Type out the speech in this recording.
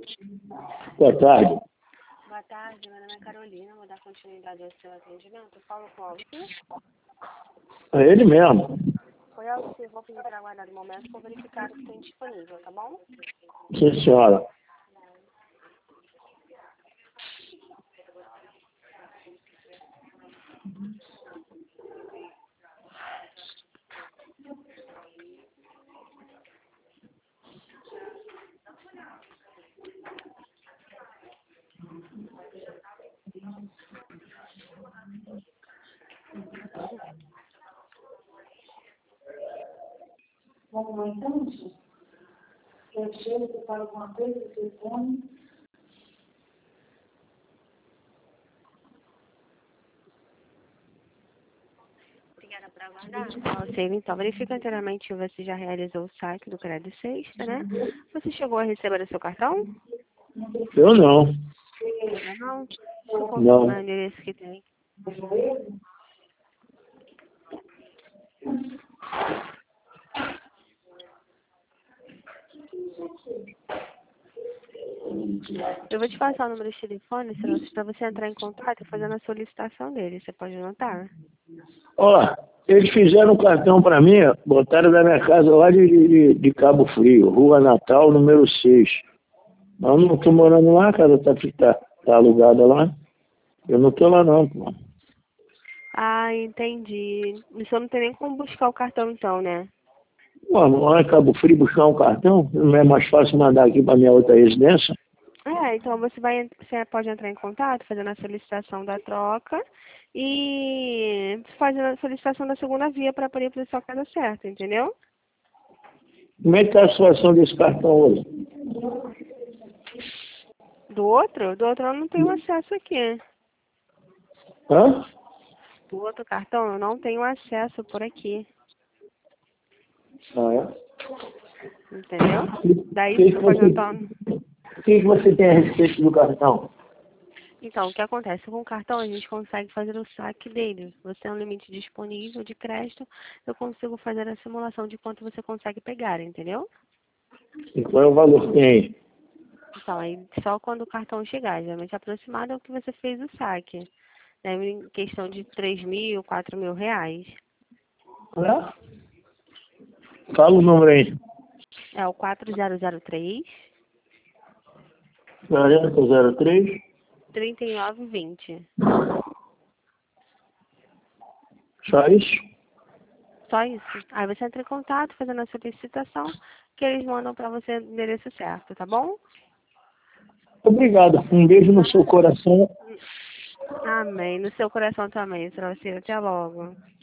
Boa tarde. Boa tarde, meu nome é Carolina, vou dar continuidade ao seu atendimento. Eu falo com o Alcir. É ele mesmo. Oi, Alcir, vou pedir para aguardar um momento para verificar o que tem disponível, tá bom? Sim, senhora. Alguma instante? Eu chego, você fala alguma coisa, o telefone. Obrigada por aguardar. Alcir, então, verifica anteriormente se você já realizou o saque do Crédito Sexta, né? Você chegou a receber o seu cartão? Eu não. Ainda não? Deixa eu confirmar Não. o endereço que tem. Eu vou te passar o número de telefone para você entrar em contato fazendo a solicitação dele. Você pode anotar? Ó, eles fizeram um cartão para mim, botaram da minha casa lá de Cabo Frio, Rua Natal, número 6. Mas eu não estou morando lá, a casa tá alugada lá. Eu não estou lá não, pô. Ah, entendi. O senhor não tem nem como buscar o cartão então, né? Pô, lá em Cabo Frio buscar um cartão, não é mais fácil mandar aqui para minha outra residência? Então você pode entrar em contato fazendo a solicitação da troca e fazendo a solicitação da segunda via para poder ir para sua casa certa, entendeu? Como é que está a situação desse cartão hoje? Do outro? Do outro eu não tenho acesso aqui. Hã? Do outro cartão eu não tenho acesso por aqui, Ah, é? entendeu? Daí Que você pode anotar. O que você tem a respeito do cartão? Então, o que acontece? Com o cartão a gente consegue fazer o saque dele. Você tem um limite disponível de crédito, eu consigo fazer a simulação de quanto você consegue pegar, entendeu? E qual é o valor que tem aí? Então, aí só quando o cartão chegar, geralmente aproximado é o que você fez o saque. Né? Em questão de 3.000, 4.000 reais. Hã? Fala o número aí. É o 4003 4003. 3920. Só isso? Só isso. Aí você entra em contato fazendo a solicitação que eles mandam para você o endereço certo, tá bom? Obrigado. Um beijo no seu coração. Amém. No seu coração também, Trouxe. Até logo.